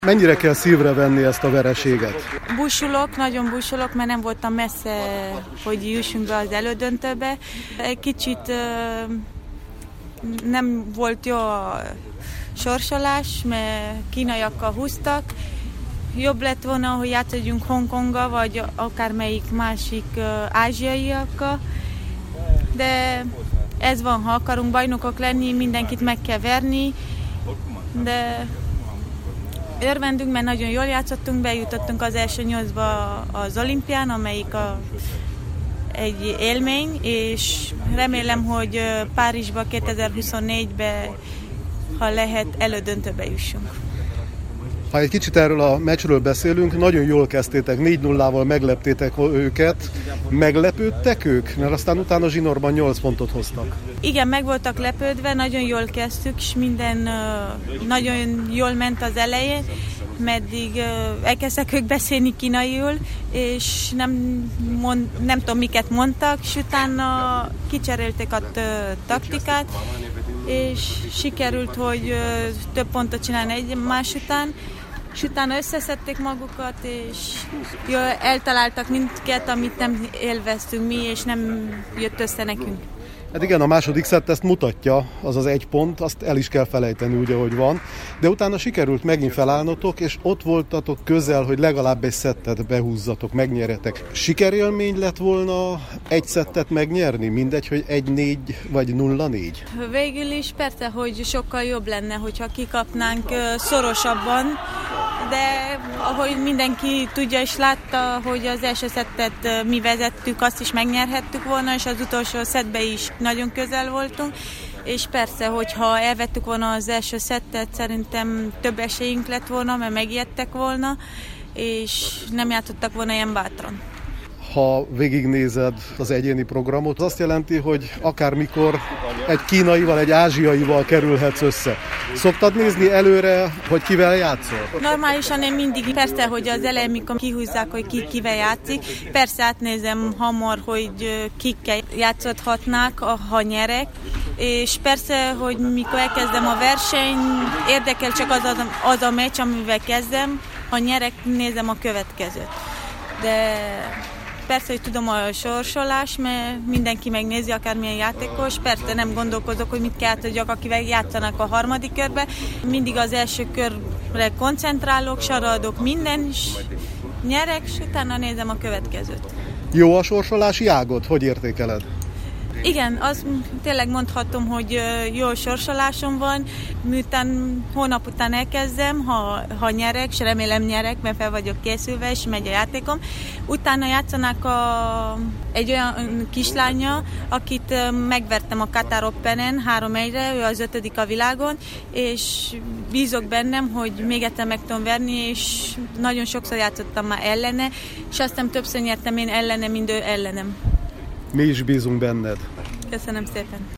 Mennyire kell szívre venni ezt a vereséget? Búsulok, nagyon búsulok, mert nem voltam messze, hogy jussunk be az elődöntőbe. Egy kicsit nem volt jó a sorsolás, mert kínaiakkal húztak. Jobb lett volna, hogy játszodjunk Hongkonggal, vagy akármelyik másik ázsiaiakkal. De ez van, ha akarunk bajnokok lenni, mindenkit meg kell verni. De örvendünk, mert nagyon jól játszottunk, bejutottunk az első 8-ba az olimpián, amelyik egy élmény, és remélem, hogy Párizsba 2024-ben, ha lehet, elődöntőbe jussunk. Ha egy kicsit erről a meccsről beszélünk, nagyon jól kezdtétek, 4-0-val megleptétek őket. Meglepődtek ők? Mert aztán utána zsinórban 8 pontot hoztak. Igen, meg voltak lepődve, nagyon jól kezdtük, és minden nagyon jól ment az elején, meddig elkezdtek ők beszélni kínaiul, és nem tudom, miket mondtak, és utána kicserélték a taktikát, és sikerült, hogy több pontot csinálni egymás után, és utána összeszedték magukat, és eltaláltak mindket, amit nem élveztünk mi, és nem jött össze nekünk. Hát igen, a második szett ezt mutatja, az az 1 pont, azt el is kell felejteni úgy, ahogy van. De utána sikerült megint felállnotok, és ott voltatok közel, hogy legalább egy szettet behúzzatok, megnyeretek. Sikerélmény lett volna egy szettet megnyerni? Mindegy, hogy 1-4 vagy 0-4? Végül is persze, hogy sokkal jobb lenne, hogyha kikapnánk szorosabban, de ahogy mindenki tudja és látta, hogy az első szettet mi vezettük, azt is megnyerhettük volna, és az utolsó szettbe is nagyon közel voltunk, és persze, hogyha elvettük volna az első szettet, szerintem több esélyünk lett volna, mert megijedtek volna, és nem játszottak volna ilyen bátran. Ha végignézed az egyéni programot, azt jelenti, hogy akármikor egy kínaival, egy ázsiaival kerülhetsz össze. Szoktad nézni előre, hogy kivel játszol? Normálisan én mindig, persze, hogy az elején, mikor kihúzzák, hogy ki kivel játszik, persze átnézem hamar, hogy kikkel játszhatnák, ha nyerek, és persze, hogy mikor elkezdem a verseny, érdekel csak az a meccs, amivel kezdem, ha nyerek, nézem a következőt. De persze, hogy tudom a sorsolás, mert mindenki megnézi, akármilyen játékos. Persze nem gondolkozok, hogy mit kell tudjak, akivel játszanak a harmadik körbe. Mindig az első körre koncentrálok, saradok minden, és nyerek, és utána nézem a következőt. Jó a sorsolási ágod? Hogy értékeled? Igen, azt tényleg mondhatom, hogy jó sorsolásom van, miután hónap után elkezdem, ha nyerek, és remélem nyerek, mert fel vagyok készülve, és megy a játékom. Utána játszanak egy olyan kislánya, akit megvertem a Qatar Openen 3-1-re, ő az 5. a világon, és bízok bennem, hogy még egyszer meg tudom verni, és nagyon sokszor játszottam már ellene, és aztán többször nyertem én ellene, mint ő ellenem. Mi is bízunk benned. Köszönöm szépen.